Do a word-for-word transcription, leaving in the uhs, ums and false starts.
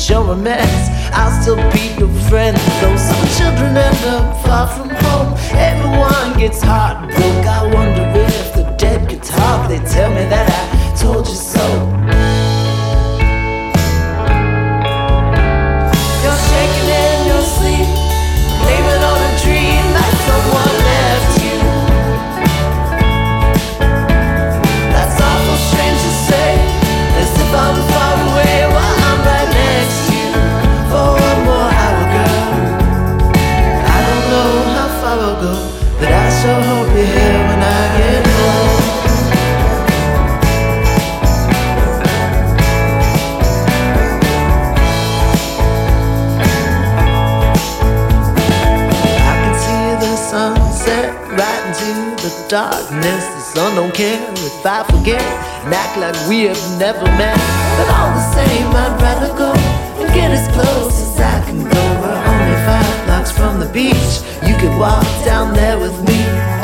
that you're a mess, I'll still be your friend. Though some children end up far from home, everyone gets heartbroken. I wonder if the dead could talk, they tell me that I told you so. You're shaking in your sleep, blame it on a dream that someone left you. That's awful strange to say, as if I'm far away while I'm right next to you. For one more hour, girl, I don't know how far I'll go, but I sure hope you're here when I get home. Right into the darkness, the sun don't care if I forget and act like we have never met. But all the same, I'd rather go and get as close as I can go. We're only five blocks from the beach, you could walk down there with me.